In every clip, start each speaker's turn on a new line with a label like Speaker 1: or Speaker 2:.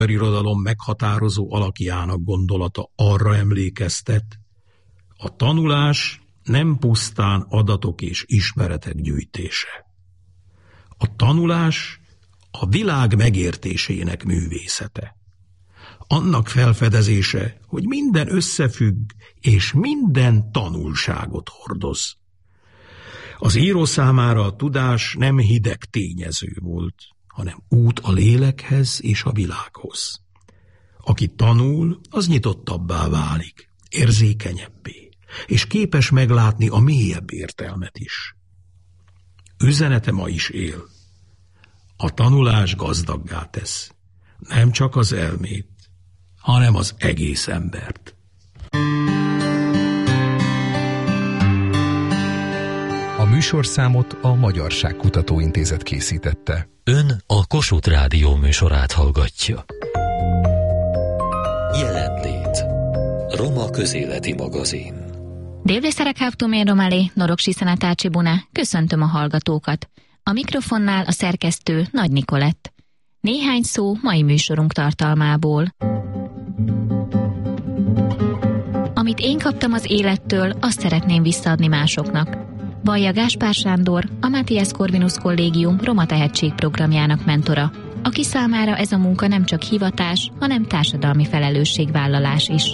Speaker 1: irodalom meghatározó alakjának gondolata arra emlékeztet, a tanulás nem pusztán adatok és ismeretek gyűjtése. A tanulás a világ megértésének művészete. Annak felfedezése, hogy minden összefügg, és minden tanulságot hordoz. Az író számára a tudás nem hideg tényező volt, hanem út a lélekhez és a világhoz. Aki tanul, az nyitottabbá válik, érzékenyebbé, és képes meglátni a mélyebb értelmet is. Üzenete ma is él. A tanulás gazdaggá tesz, nem csak az elmét, hanem az egész embert.
Speaker 2: A műsorszámot a Magyarság Kutatóintézet készítette.
Speaker 3: Ön a Kossuth Rádió műsorát hallgatja. Jelentét. Roma közéleti magazin.
Speaker 4: Délvészerek háptumén romalé, Norogsi Szenátácsi Buna, köszöntöm a hallgatókat. A mikrofonnál a szerkesztő Nagy Nikolett. Néhány szó mai műsorunk tartalmából. Amit én kaptam az élettől, azt szeretném visszaadni másoknak. Vallja Gáspár Sándor, a Matthias Corvinus Kollégium Roma Tehetség programjának mentora, aki számára ez a munka nem csak hivatás, hanem társadalmi felelősségvállalás is.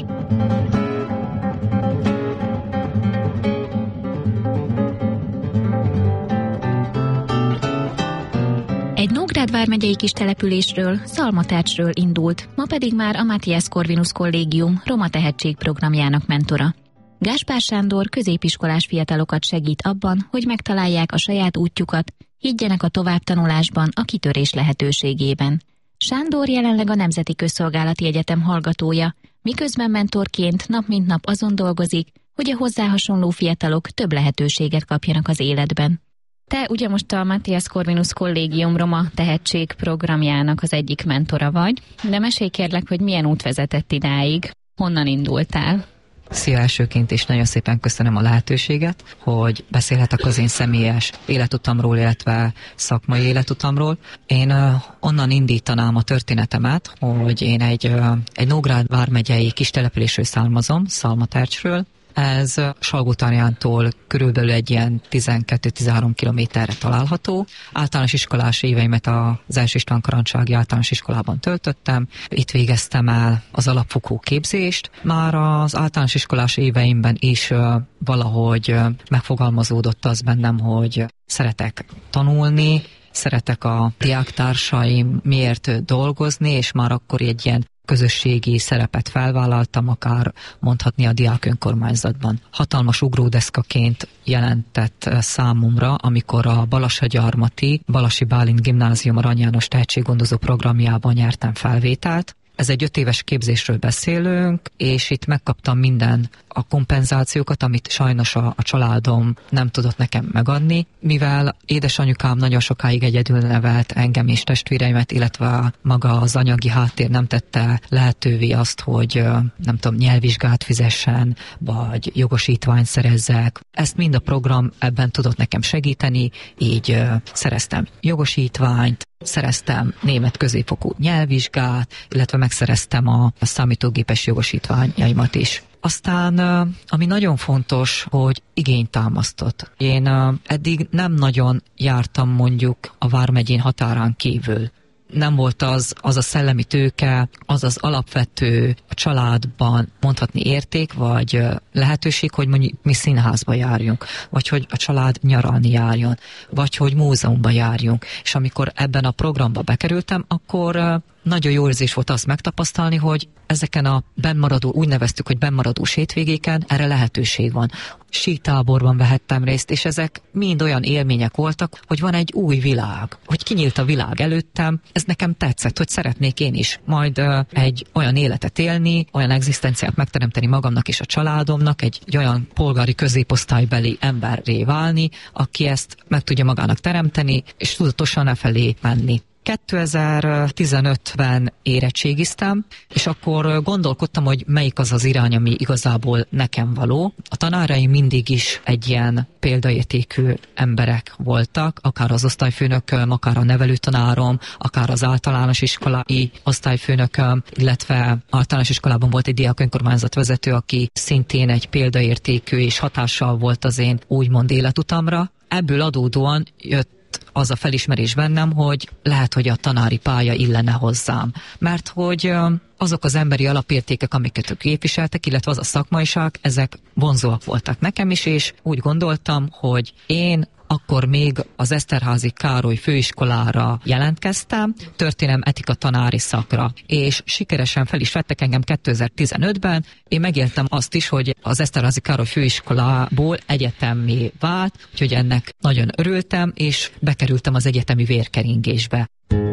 Speaker 4: Egy Nógrád vármegyei kis településről, Szalmatercsről indult, ma pedig már a Matthias Corvinus Kollégium Roma Tehetség programjának mentora. Gáspár Sándor középiskolás fiatalokat segít abban, hogy megtalálják a saját útjukat, higgyenek a továbbtanulásban, a kitörés lehetőségében. Sándor jelenleg a Nemzeti Közszolgálati Egyetem hallgatója, miközben mentorként nap mint nap azon dolgozik, hogy a hozzá hasonló fiatalok több lehetőséget kapjanak az életben. Te ugye most a Matthias Corvinus Kollégium Roma Tehetség programjának az egyik mentora vagy, de mesélj kérlek, hogy milyen út vezetett idáig, honnan indultál?
Speaker 5: Szia, elsőként is nagyon szépen köszönöm a lehetőséget, hogy beszélhetek az én személyes életutamról, illetve szakmai életutamról. Én onnan indítanám a történetemet, hogy én egy Nógrád vármegyei kis településről származom, Szalmatercsről. Ez Salgótarjántól körülbelül egy ilyen 12-13 kilométerre található. Általános iskolás éveimet az első István Karancsági általános iskolában töltöttem. Itt végeztem el az alapfokú képzést. Már az általános iskolás éveimben is valahogy megfogalmazódott az bennem, hogy szeretek tanulni, szeretek a diáktársaim miért dolgozni, és már akkor egy ilyen közösségi szerepet felvállaltam, akár mondhatni a diák önkormányzatban. Hatalmas ugródeszkaként jelentett számomra, amikor a Balassagyarmati Balasi Bálint Gimnázium Arany János tehetséggondozó programjában nyertem felvételt. Ez egy 5 éves képzésről beszélünk, és itt megkaptam minden a kompenzációkat, amit sajnos a családom nem tudott nekem megadni, mivel édesanyukám nagyon sokáig egyedül nevelt engem és testvéreimet, illetve maga az anyagi háttér nem tette lehetővé azt, hogy nem tudom, nyelvvizsgát fizessen, vagy jogosítványt szerezzek. Ezt mind a program ebben tudott nekem segíteni, így szereztem jogosítványt, szereztem német középfokú nyelvvizsgát, illetve megszereztem a számítógépes jogosítványaimat is. Aztán, ami nagyon fontos, hogy igényt támasztott. Én eddig nem nagyon jártam mondjuk a vármegyén határán kívül. Nem volt az a szellemi tőke, az alapvető a családban mondhatni érték, vagy lehetőség, hogy mondjuk mi színházba járjunk, vagy hogy a család nyaralni járjon, vagy hogy múzeumba járjunk. És amikor ebben a programba bekerültem, akkor nagyon jó érzés volt azt megtapasztalni, hogy ezeken a bennmaradó, úgy neveztük, hogy bennmaradó hétvégéken erre lehetőség van. Síktáborban vehettem részt, és ezek mind olyan élmények voltak, hogy van egy új világ, hogy kinyílt a világ előttem. Ez nekem tetszett, hogy szeretnék én is majd egy olyan életet élni, olyan egzisztenciát megteremteni magamnak és a családomnak, egy olyan polgári középosztálybeli emberré válni, aki ezt meg tudja magának teremteni, és tudatosan e felé menni. 2015-ben érettségiztem, és akkor gondolkodtam, hogy melyik az az irány, ami igazából nekem való. A tanáraim mindig is egy ilyen példaértékű emberek voltak, akár az osztályfőnököm, akár a nevelőtanárom, akár az általános iskolai osztályfőnököm, illetve általános iskolában volt egy diák önkormányzatvezető, aki szintén egy példaértékű és hatással volt az én úgymond életutamra. Ebből adódóan jött az a felismerés bennem, hogy lehet, hogy a tanári pálya illene hozzám. Mert hogy azok az emberi alapértékek, amiket ők képviseltek, illetve az a szakmaiság, ezek vonzóak voltak nekem is, és úgy gondoltam, hogy én akkor még az Eszterházy Károly főiskolára jelentkeztem, történelem etika tanári szakra, és sikeresen fel is vettek engem 2015-ben. Én megéltem azt is, hogy az Eszterházy Károly főiskolából egyetemmé vált, úgyhogy ennek nagyon örültem, és bekerültem az egyetemi vérkeringésbe.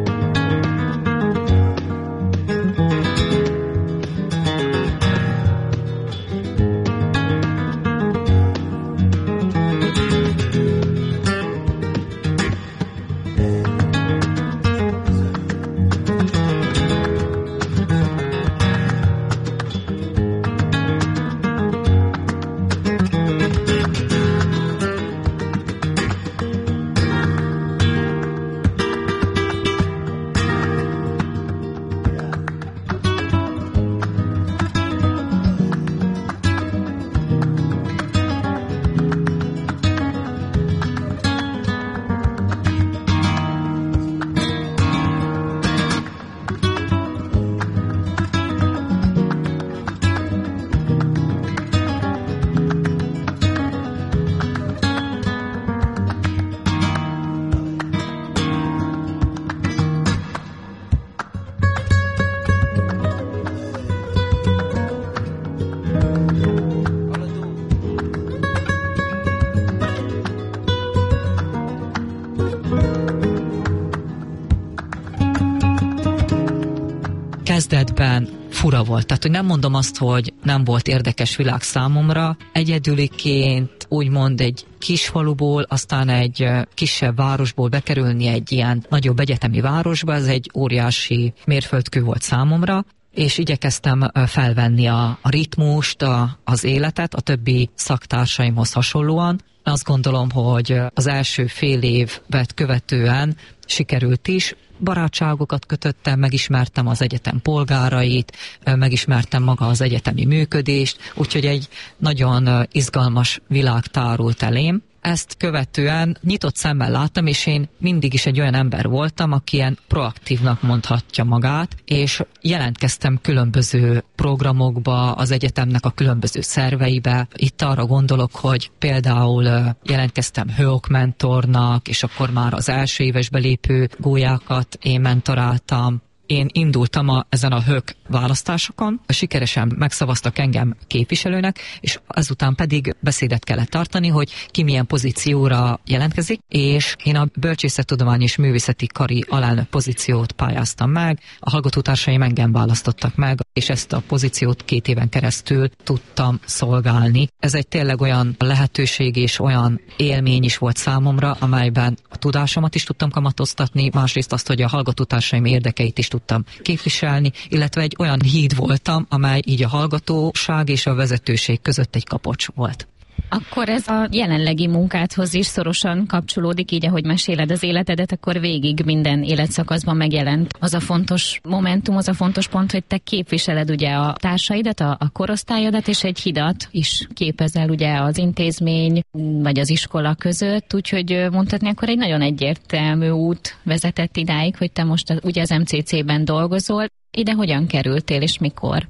Speaker 5: Kezdetben fura volt, tehát hogy nem mondom azt, hogy nem volt érdekes világ számomra. Egyedüliként úgymond egy kis faluból, aztán egy kisebb városból bekerülni egy ilyen nagyobb egyetemi városba, ez egy óriási mérföldkő volt számomra, és igyekeztem felvenni a ritmust, az életet a többi szaktársaimhoz hasonlóan. Azt gondolom, hogy az első fél évet követően sikerült is. Barátságokat kötöttem, megismertem az egyetem polgárait, megismertem maga az egyetemi működést, úgyhogy egy nagyon izgalmas világ tárult elém. Ezt követően nyitott szemmel láttam, és én mindig is egy olyan ember voltam, aki ilyen proaktívnak mondhatja magát, és jelentkeztem különböző programokba, az egyetemnek a különböző szerveibe. Itt arra gondolok, hogy például jelentkeztem HÖOK mentornak, és akkor már az első éves belépő gólyákat én mentoráltam. Én indultam ezen a HÖK választásokon, sikeresen megszavaztak engem képviselőnek, és ezután pedig beszédet kellett tartani, hogy ki milyen pozícióra jelentkezik, és én a Bölcsészettudományi és Művészeti Kari alelnök pozíciót pályáztam meg, a hallgatótársaim engem választottak meg, és ezt a pozíciót 2 éven keresztül tudtam szolgálni. Ez egy tényleg olyan lehetőség és olyan élmény is volt számomra, amelyben a tudásomat is tudtam kamatoztatni, másrészt azt, hogy a hallgatótársaim érdekeit is tudtam képviselni, illetve egy olyan híd voltam, amely így a hallgatóság és a vezetőség között egy kapocs volt.
Speaker 4: Akkor ez a jelenlegi munkádhoz is szorosan kapcsolódik, így ahogy meséled az életedet, akkor végig minden életszakaszban megjelent az a fontos momentum, az a fontos pont, hogy te képviseled ugye a társaidat, a korosztályodat, és egy hidat is képezel ugye az intézmény vagy az iskola között, úgyhogy mondhatni akkor egy nagyon egyértelmű út vezetett idáig, hogy te most ugye az MCC-ben dolgozol. Ide hogyan kerültél és mikor?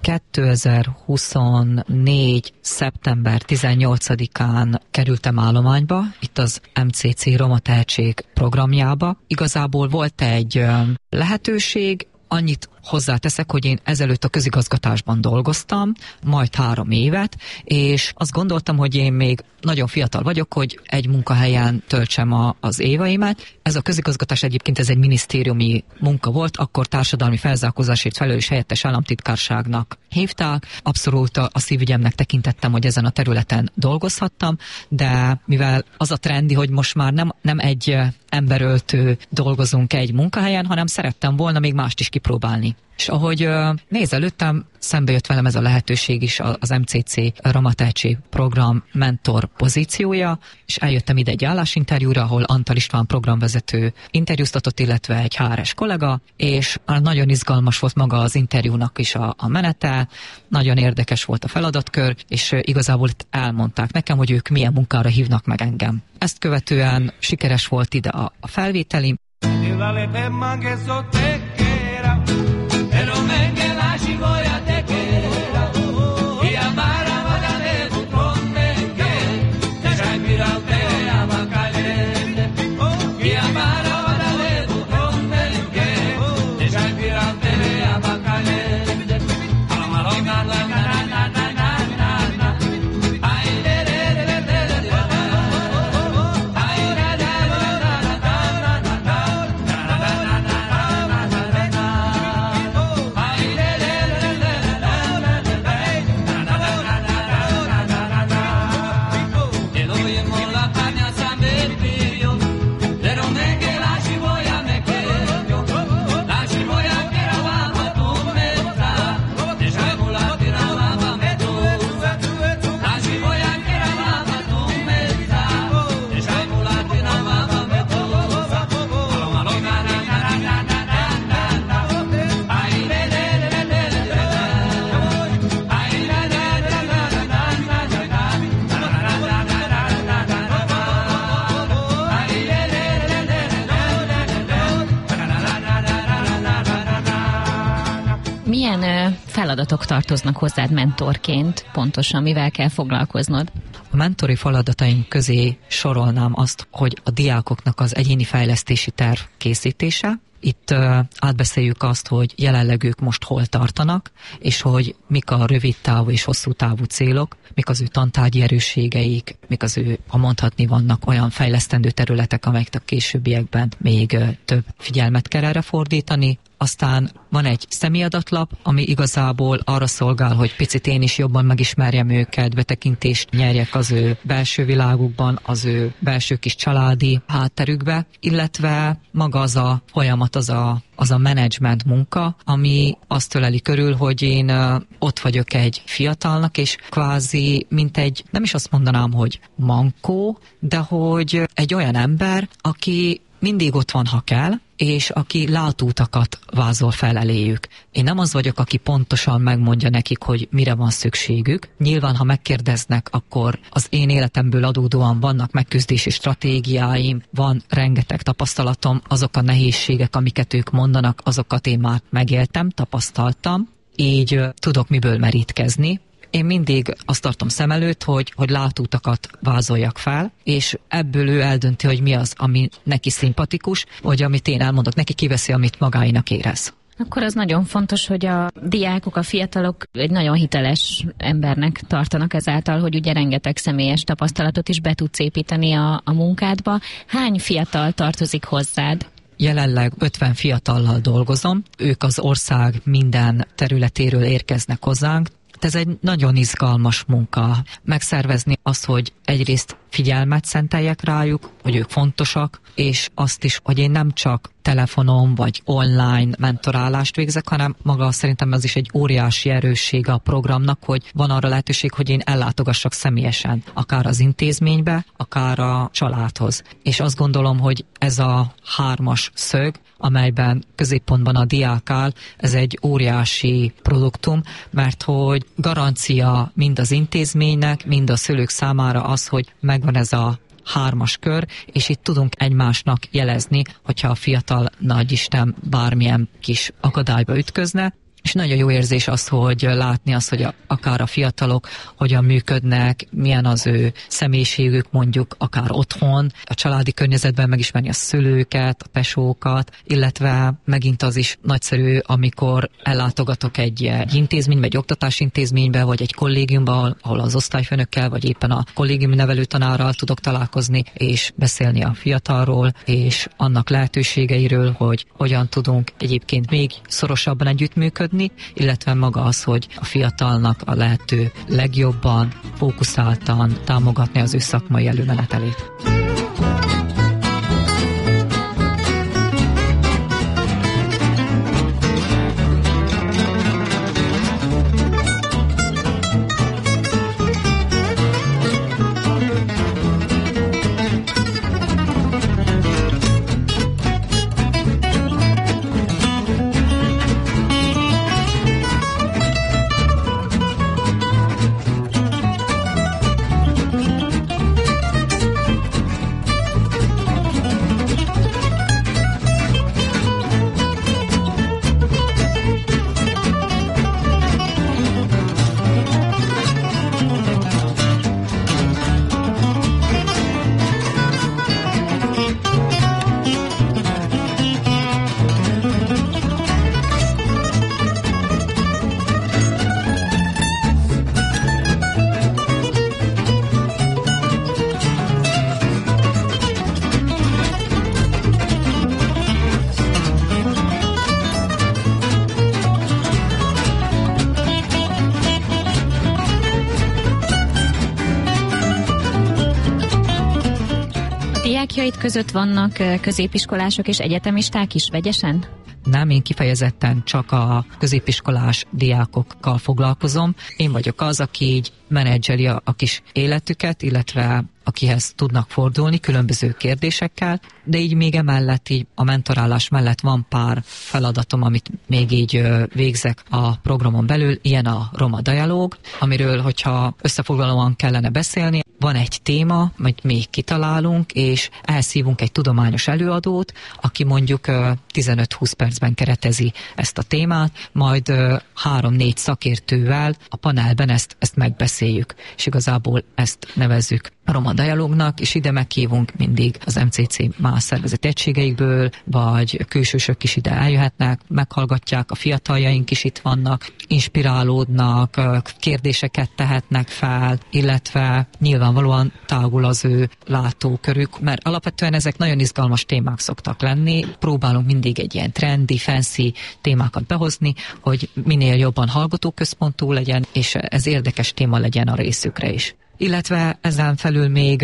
Speaker 5: 2024. szeptember 18-án kerültem állományba, itt az MCC Roma Tehetség programjába. Igazából volt egy lehetőség, annyit hozzáteszek, hogy én ezelőtt a közigazgatásban dolgoztam, majd 3 évet, és azt gondoltam, hogy én még nagyon fiatal vagyok, hogy egy munkahelyen töltsem az éveimet. Ez a közigazgatás egyébként ez egy minisztériumi munka volt, akkor társadalmi felzárkózásért felelős helyettes államtitkárságnak hívták. Abszolút a szívügyemnek tekintettem, hogy ezen a területen dolgozhattam, de mivel az a trendi, hogy most már nem egy emberöltő dolgozunk egy munkahelyen, hanem szerettem volna még mást is kipróbálni. És ahogy előttem, szembe jött velem ez a lehetőség is, az MCC Roma Tehetség Program mentor pozíciója, és eljöttem ide egy állásinterjúra, ahol Antal István programvezető interjúztatott, illetve egy HR-es kollega, és nagyon izgalmas volt maga az interjúnak is a menete, nagyon érdekes volt a feladatkör, és igazából elmondták nekem, hogy ők milyen munkára hívnak meg engem. Ezt követően sikeres volt ide a felvételi.
Speaker 4: Milyen feladatok tartoznak hozzád mentorként, pontosan mivel kell foglalkoznod?
Speaker 5: A mentori feladataink közé sorolnám azt, hogy a diákoknak az egyéni fejlesztési terv készítése. Itt átbeszéljük azt, hogy jelenleg ők most hol tartanak, és hogy mik a rövid távú és hosszú távú célok, mik az ő tantárgyi erősségeik, mik az ő, ha mondhatni, vannak olyan fejlesztendő területek, amelyek a későbbiekben még több figyelmet kell erre fordítani. Aztán van egy személyadatlap, ami igazából arra szolgál, hogy picit én is jobban megismerjem őket, betekintést nyerjek az ő belső világukban, az ő belső kis családi hátterükbe, illetve maga az a folyamat, az a menedzsment munka, ami azt öleli körül, hogy én ott vagyok egy fiatalnak, és kvázi mint egy, nem is azt mondanám, hogy mankó, de hogy egy olyan ember, aki mindig ott van, ha kell, és aki látóutakat vázol fel eléjük. Én nem az vagyok, aki pontosan megmondja nekik, hogy mire van szükségük. Nyilván, ha megkérdeznek, akkor az én életemből adódóan vannak megküzdési stratégiáim, van rengeteg tapasztalatom, azok a nehézségek, amiket ők mondanak, azokat én már megéltem, tapasztaltam, így tudok miből merítkezni. Én mindig azt tartom szem előtt, hogy látóutakat vázoljak fel, és ebből ő eldönti, hogy mi az, ami neki szimpatikus, vagy amit én elmondok, neki kiveszi, amit magáinak érez.
Speaker 4: Akkor az nagyon fontos, hogy a diákok, a fiatalok egy nagyon hiteles embernek tartanak ezáltal, hogy ugye rengeteg személyes tapasztalatot is be tudsz építeni a munkádba. Hány fiatal tartozik hozzád?
Speaker 5: Jelenleg 50 fiatallal dolgozom, ők az ország minden területéről érkeznek hozzánk. Ez egy nagyon izgalmas munka. Megszervezni azt, hogy egyrészt figyelmet szenteljek rájuk, hogy ők fontosak, és azt is, hogy én nem csak telefonon vagy online mentorálást végzek, hanem maga szerintem ez is egy óriási erőssége a programnak, hogy van arra lehetőség, hogy én ellátogassak személyesen, akár az intézménybe, akár a családhoz. És azt gondolom, hogy ez a 3-as szög, amelyben középpontban a diák áll, ez egy óriási produktum, mert hogy garancia mind az intézménynek, mind a szülők számára az, hogy megvan ez a 3-as kör, és itt tudunk egymásnak jelezni, hogyha a fiatal nagyisten bármilyen kis akadályba ütközne. És nagyon jó érzés az, hogy látni azt, hogy akár a fiatalok hogyan működnek, milyen az ő személyiségük mondjuk akár otthon, a családi környezetben megismerni a szülőket, a tesókat, illetve megint az is nagyszerű, amikor ellátogatok egy intézménybe, egy oktatási intézménybe, vagy egy kollégiumba, ahol az osztályfőnökkel, vagy éppen a kollégiumi nevelőtanárral tudok találkozni, és beszélni a fiatalról, és annak lehetőségeiről, hogy hogyan tudunk egyébként még szorosabban együttműködni, illetve maga az, hogy a fiatalnak a lehető legjobban, fókuszáltan támogatni az ő szakmai előmenetelét.
Speaker 4: Diákjaid között vannak középiskolások és egyetemisták is vegyesen?
Speaker 5: Nem, én kifejezetten csak a középiskolás diákokkal foglalkozom. Én vagyok az, aki így menedzseli a kis életüket, illetve akihez tudnak fordulni különböző kérdésekkel, de így még emellett, így a mentorálás mellett van pár feladatom, amit még így végzek a programon belül, ilyen a Roma Dialóg, amiről, hogyha összefoglalóan kellene beszélni, van egy téma, amit még kitalálunk, és elszívunk egy tudományos előadót, aki mondjuk 15-20 percben keretezi ezt a témát, majd 3-4 szakértővel a panelben ezt megbeszéljük, és igazából ezt nevezzük Roma Dialógnak, és ide meghívunk mindig az MCC más szervezeti egységeikből, vagy külsősök is ide eljöhetnek, meghallgatják, a fiataljaink is itt vannak, inspirálódnak, kérdéseket tehetnek fel, illetve nyilvánvalóan tágul az ő látókörük, mert alapvetően ezek nagyon izgalmas témák szoktak lenni. Próbálunk mindig egy ilyen trendi, fancy témákat behozni, hogy minél jobban hallgatóközpontú legyen, és ez érdekes téma legyen a részükre is. Illetve ezen felül még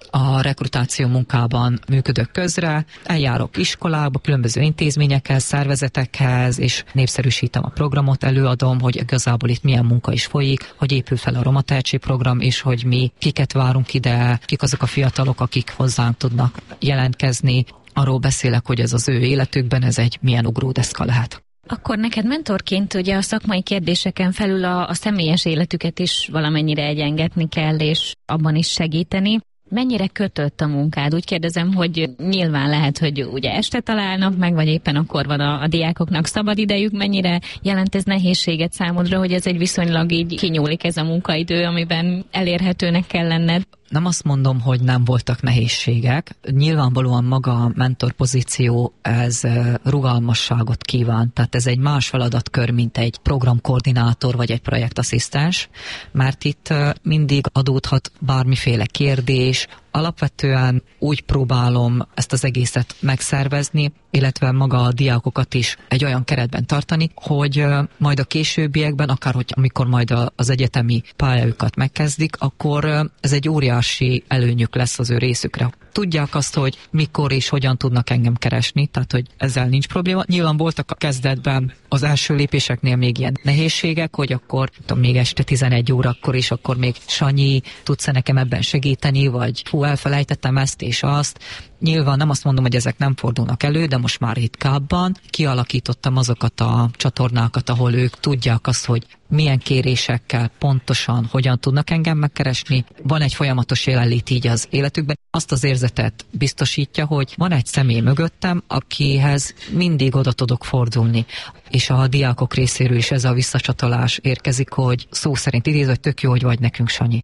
Speaker 5: a rekrutáció munkában működök közre, eljárok iskolába, különböző intézményekhez, szervezetekhez, és népszerűsítem a programot, előadom, hogy igazából itt milyen munka is folyik, hogy épül fel a Roma Tehetségprogram, és hogy mi kiket várunk ide, kik azok a fiatalok, akik hozzánk tudnak jelentkezni. Arról beszélek, hogy ez az ő életükben, ez egy milyen ugródeszka lehet.
Speaker 4: Akkor neked mentorként ugye a szakmai kérdéseken felül a személyes életüket is valamennyire egyengetni kell, és abban is segíteni. Mennyire kötött a munkád? Úgy kérdezem, hogy nyilván lehet, hogy ugye este találnak meg, vagy éppen akkor van a diákoknak szabad idejük. Mennyire jelent ez nehézséget számodra, hogy ez egy viszonylag így kinyúlik ez a munkaidő, amiben elérhetőnek kell lenned?
Speaker 5: Nem azt mondom, hogy nem voltak nehézségek. Nyilvánvalóan maga a mentor pozíció, ez rugalmasságot kíván. Tehát ez egy más feladatkör, mint egy programkoordinátor vagy egy projektasszisztens, mert itt mindig adódhat bármiféle kérdés. Alapvetően úgy próbálom ezt az egészet megszervezni, illetve maga a diákokat is egy olyan keretben tartani, hogy majd a későbbiekben, amikor majd az egyetemi pályájukat megkezdik, akkor ez egy óriási előnyük lesz az ő részükre. Tudják azt, hogy mikor és hogyan tudnak engem keresni, tehát hogy ezzel nincs probléma. Nyilván voltak a kezdetben az első lépéseknél még ilyen nehézségek, hogy akkor még este 11 órakor is, akkor még Sanyi, tudsz nekem ebben segíteni, vagy elfelejtettem ezt és azt. Nyilván nem azt mondom, hogy ezek nem fordulnak elő, de most már ritkábban. Kialakítottam azokat a csatornákat, ahol ők tudják azt, hogy milyen kérésekkel pontosan hogyan tudnak engem megkeresni. Van egy folyamatos jelenlét így az életükben. Azt az érzetet biztosítja, hogy van egy személy mögöttem, akihez mindig oda tudok fordulni. És a diákok részéről is ez a visszacsatolás érkezik, hogy szó szerint idéz, hogy tök jó, hogy vagy nekünk, Sanyi.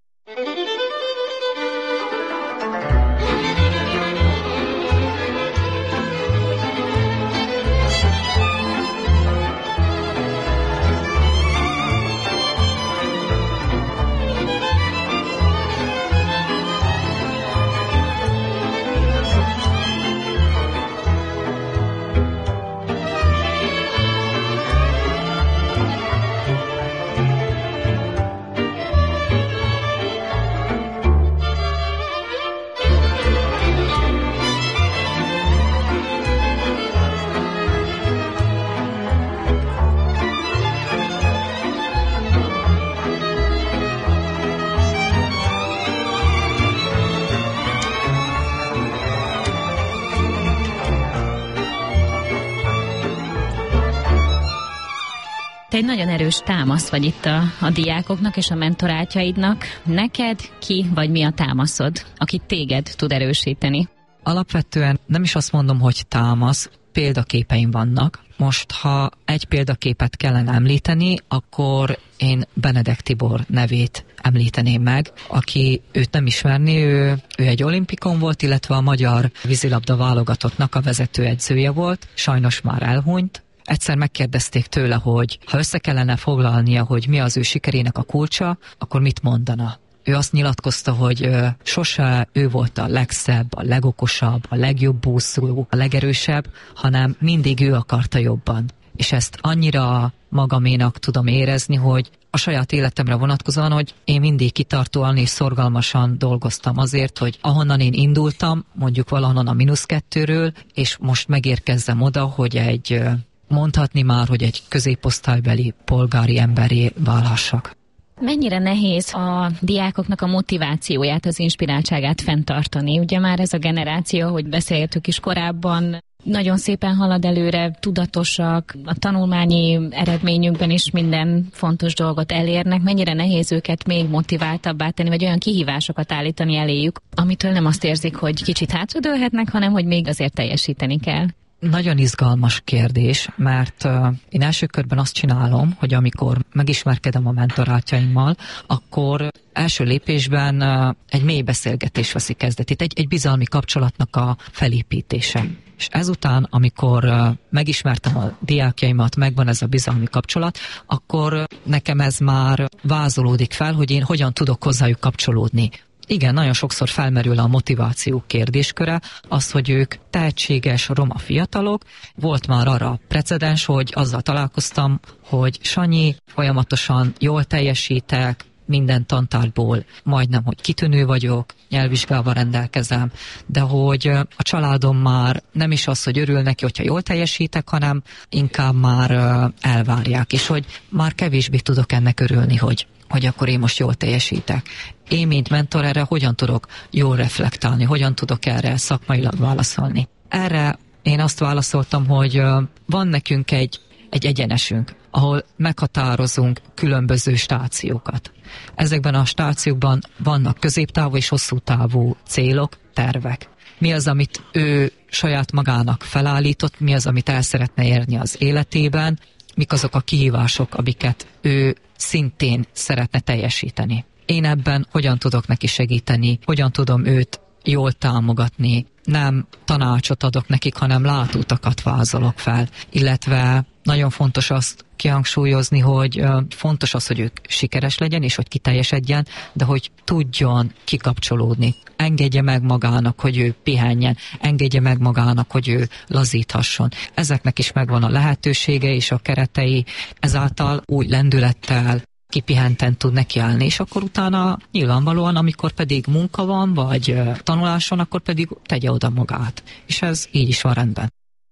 Speaker 4: Te egy nagyon erős támasz vagy itt a diákoknak és a mentorátjaidnak. Neked ki vagy mi a támaszod, aki téged tud erősíteni?
Speaker 5: Alapvetően nem is azt mondom, hogy támasz, példaképeim vannak. Most, ha egy példaképet kellene említeni, akkor én Benedek Tibor nevét említeném meg, aki őt nem ismerni, ő egy olimpikon volt, illetve a magyar vízilabda válogatottnak a vezetőedzője volt, sajnos már elhunyt. Egyszer megkérdezték tőle, hogy ha össze kellene foglalnia, hogy mi az ő sikerének a kulcsa, akkor mit mondana? Ő azt nyilatkozta, hogy sose ő volt a legszebb, a legokosabb, a legjobb úszó, a legerősebb, hanem mindig ő akarta jobban. És ezt annyira magaménak tudom érezni, hogy a saját életemre vonatkozóan, hogy én mindig kitartóan és szorgalmasan dolgoztam azért, hogy ahonnan én indultam, mondjuk valahonnan a -2-ről, és most megérkezzem oda, hogy mondhatni már, hogy egy középosztálybeli polgári emberré válhassak.
Speaker 4: Mennyire nehéz a diákoknak a motivációját, az inspiráltságát fenntartani? Ugye már ez a generáció, hogy beszéltük is korábban, nagyon szépen halad előre, tudatosak, a tanulmányi eredményükben is minden fontos dolgot elérnek. Mennyire nehéz őket még motiváltabbá tenni, vagy olyan kihívásokat állítani eléjük, amitől nem azt érzik, hogy kicsit hátradőlhetnek, hanem hogy még azért teljesíteni kell?
Speaker 5: Nagyon izgalmas kérdés, mert én első körben azt csinálom, hogy amikor megismerkedem a mentorátjaimmal, akkor első lépésben egy mély beszélgetés veszi kezdetét, egy bizalmi kapcsolatnak a felépítése. És ezután, amikor megismertem a diákjaimat, megvan ez a bizalmi kapcsolat, akkor nekem ez már vázolódik fel, hogy én hogyan tudok hozzájuk kapcsolódni. Igen, nagyon sokszor felmerül a motiváció kérdésköre, az, hogy ők tehetséges roma fiatalok. Volt már arra precedens, hogy azzal találkoztam, hogy Sanyi, folyamatosan jól teljesítek, minden tantárgyból majdnem, hogy kitűnő vagyok, nyelvvizsgával rendelkezem, de hogy a családom már nem is az, hogy örül neki, hogyha jól teljesítek, hanem inkább már elvárják, és hogy már kevésbé tudok ennek örülni, hogy akkor én most jól teljesítek. Én, mint mentor, erre hogyan tudok jól reflektálni, hogyan tudok erre szakmailag válaszolni. Erre én azt válaszoltam, hogy van nekünk egy egyenesünk, ahol meghatározunk különböző stációkat. Ezekben a stációkban vannak középtávú és hosszú távú célok, tervek. Mi az, amit ő saját magának felállított, mi az, amit el szeretne érni az életében, mik azok a kihívások, amiket ő szintén szeretne teljesíteni. Én ebben hogyan tudok neki segíteni, hogyan tudom őt jól támogatni, nem tanácsot adok nekik, hanem látóutakat vázolok fel, illetve nagyon fontos azt kihangsúlyozni, hogy fontos az, hogy ők sikeres legyen, és hogy kiteljesedjen, de hogy tudjon kikapcsolódni. Engedje meg magának, hogy ő pihenjen, engedje meg magának, hogy ő lazíthasson. Ezeknek is megvan a lehetősége és a keretei, ezáltal új lendülettel, kipihenten tud nekiállni, és akkor utána nyilvánvalóan, amikor pedig munka van, vagy tanulás van, akkor pedig tegye oda magát. És ez így is van rendben.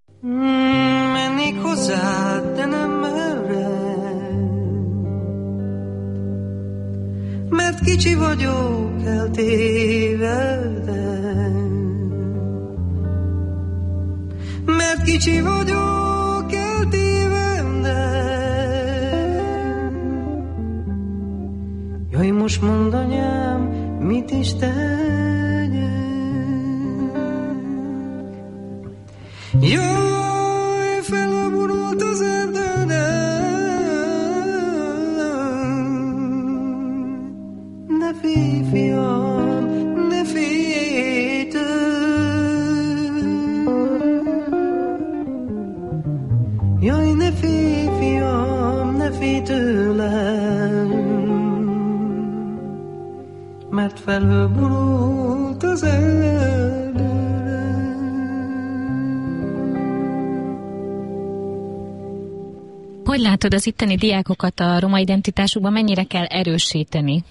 Speaker 6: Mennék hozzád, de nem merem, mert kicsi vagyok, eltévedem. kicsi vagyok, eltévem, de jaj, most mondd anyám, mit is tegyek. Jaj, felborult az erdőben, ne félj, fiam, ne félj tőlem. Jaj, ne félj, fiam, ne félj tőlem, mert felborult az erdőben.
Speaker 4: Hogy látod az itteni diákokat a roma identitásukban, mennyire kell erősíteni?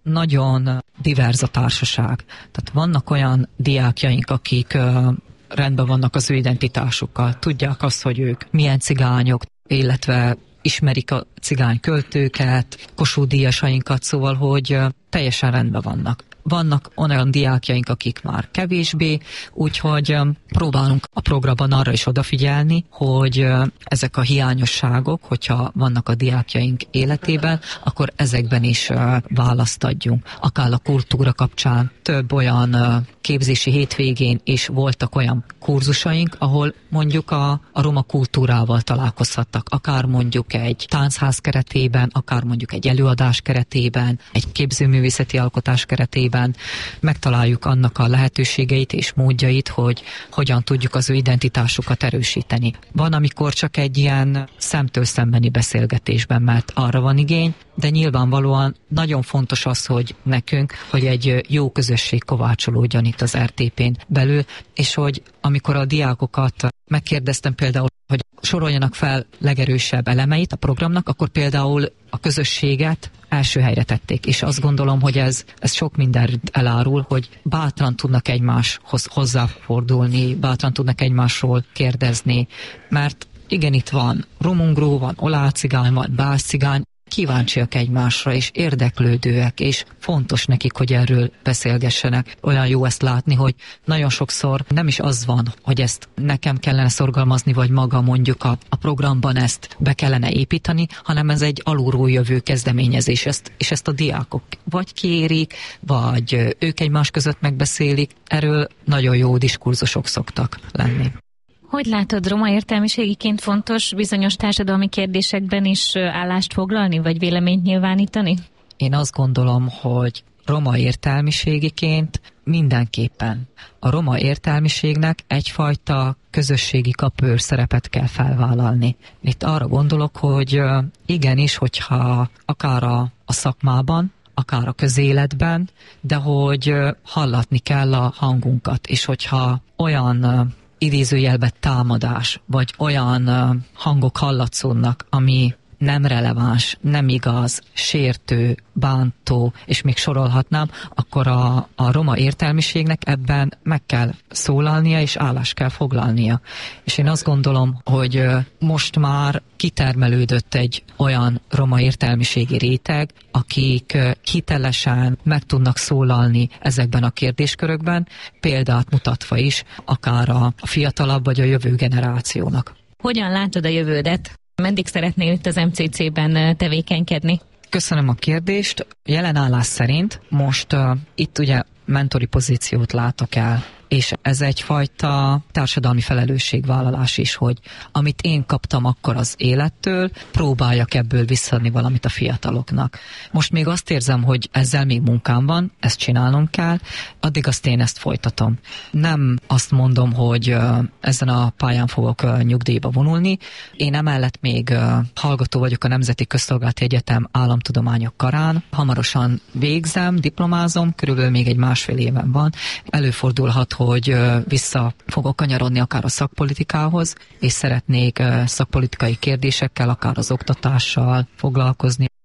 Speaker 5: Nagyon divers a társaság. Tehát vannak olyan diákjaink, akik rendben vannak az ő identitásukkal. Tudják azt, hogy ők milyen cigányok, illetve ismerik a cigány költőket, Kossuth díjasainkat, szóval, hogy teljesen rendben vannak. Vannak olyan diákjaink, akik már kevésbé, úgyhogy próbálunk a programban arra is odafigyelni, hogy ezek a hiányosságok, hogyha vannak a diákjaink életében, akkor ezekben is választ adjunk. Akár a kultúra kapcsán több olyan képzési hétvégén is voltak olyan kurzusaink, ahol mondjuk a roma kultúrával találkozhattak. Akár mondjuk egy táncház keretében, akár mondjuk egy előadás keretében, egy képzőművészeti alkotás keretében, megtaláljuk annak a lehetőségeit és módjait, hogy hogyan tudjuk az ő identitásukat erősíteni. Van, amikor csak egy ilyen szemtől szembeni beszélgetésben, mert arra van igény, de nyilvánvalóan nagyon fontos az, hogy nekünk, hogy egy jó közösség kovácsolódjon itt az RTP-n belül, és hogy amikor a diákokat megkérdeztem például, hogy soroljanak fel legerősebb elemeit a programnak, akkor például a közösséget első helyre tették, és azt gondolom, hogy ez sok mindent elárul, hogy bátran tudnak egymáshoz hozzáfordulni, bátran tudnak egymásról kérdezni, mert igen, itt van romungró, van olácigány, van bászcigány, kíváncsiak egymásra, és érdeklődőek, és fontos nekik, hogy erről beszélgessenek. Olyan jó ezt látni, hogy nagyon sokszor nem is az van, hogy ezt nekem kellene szorgalmazni, vagy maga mondjuk a programban ezt be kellene építeni, hanem ez egy alulról jövő kezdeményezés, és ezt a diákok vagy kérik, vagy ők egymás között megbeszélik. Erről nagyon jó diskurzusok szoktak lenni.
Speaker 4: Hogy látod, roma értelmiségiként fontos bizonyos társadalmi kérdésekben is állást foglalni, vagy véleményt nyilvánítani?
Speaker 5: Én azt gondolom, hogy roma értelmiségiként mindenképpen a roma értelmiségnek egyfajta közösségi kapőr szerepet kell felvállalni. Itt arra gondolok, hogy igenis, hogyha akár a szakmában, akár a közéletben, de hogy hallatni kell a hangunkat, és hogyha olyan idézőjelben támadás, vagy olyan hangok hallatszódnak, ami nem releváns, nem igaz, sértő, bántó, és még sorolhatnám, akkor a roma értelmiségnek ebben meg kell szólalnia, és állást kell foglalnia. És én azt gondolom, hogy most már kitermelődött egy olyan roma értelmiségi réteg, akik hitelesen meg tudnak szólalni ezekben a kérdéskörökben, példát mutatva is, akár a fiatalabb vagy a jövő generációnak.
Speaker 4: Hogyan látod a jövődet? Meddig szeretnél itt az MCC-ben tevékenykedni?
Speaker 5: Köszönöm a kérdést. Jelen állás szerint most itt ugye mentori pozíciót látok el, és ez egyfajta társadalmi felelősségvállalás is, hogy amit én kaptam akkor az élettől, próbáljak ebből visszaadni valamit a fiataloknak. Most még azt érzem, hogy ezzel még munkám van, ezt csinálnom kell, addig azt én ezt folytatom. Nem azt mondom, hogy ezen a pályán fogok nyugdíjba vonulni. Én emellett még hallgató vagyok a Nemzeti Közszolgálati Egyetem államtudományok karán. Hamarosan végzem, diplomázom, körülbelül még egy másfél éven van. Előfordulhat, hogy vissza fogok kanyarodni akár a szakpolitikához, és szeretnék szakpolitikai kérdésekkel, akár az oktatással foglalkozni,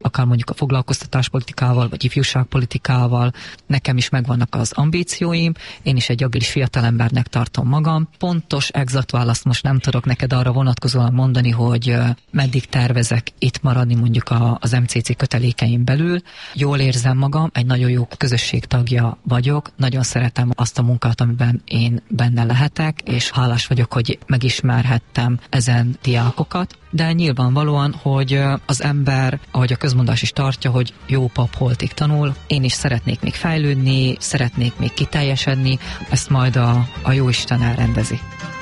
Speaker 5: akár mondjuk a foglalkoztatáspolitikával, vagy ifjúságpolitikával. Nekem is megvannak az ambícióim, én is egy agilis fiatalembernek tartom magam. Pontos, exakt választ most nem tudok neked arra vonatkozóan mondani, hogy meddig tervezek itt maradni mondjuk az MCC kötelékeim belül. Jól érzem magam, egy nagyon jó közösség tagja vagyok, nagyon szeretem azt a munkát, amiben én benne lehetek, és hálás vagyok, hogy megismerhettem ezen diákokat. De nyilvánvalóan, hogy az ember, ahogy a közmondás is tartja, hogy jó pap holtig tanul, én is szeretnék még fejlődni, szeretnék még kiteljesedni, ezt majd a Jóisten elrendezi.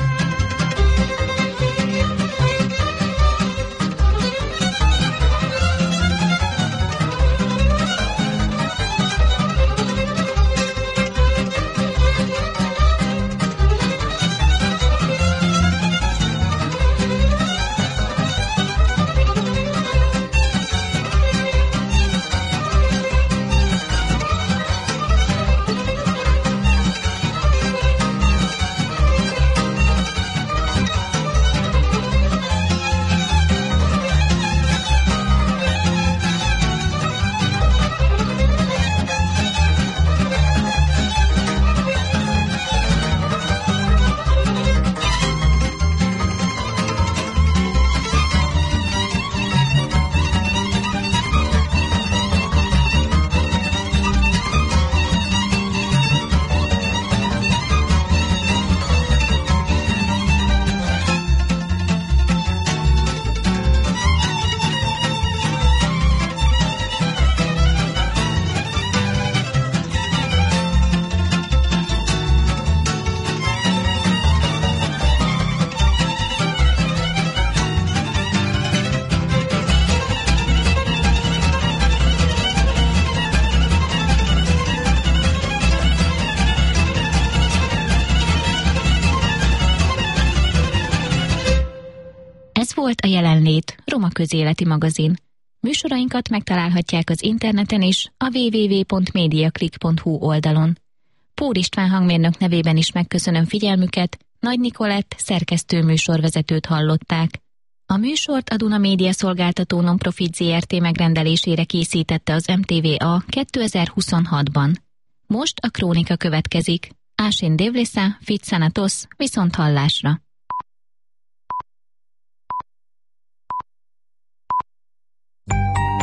Speaker 4: Volt a Jelenlét, Roma közéleti magazin. Műsorainkat megtalálhatják az interneten is, a www.mediaclick.hu oldalon. Pór István hangmérnök nevében is megköszönöm figyelmüket, Nagy Nikolett szerkesztő műsorvezetőt hallották. A műsort a Duna Média Szolgáltató Nonprofit Zrt. Megrendelésére készítette az MTVA 2026-ban. Most a krónika következik. Ásin Dévlésza, Fitsanatos, viszont hallásra.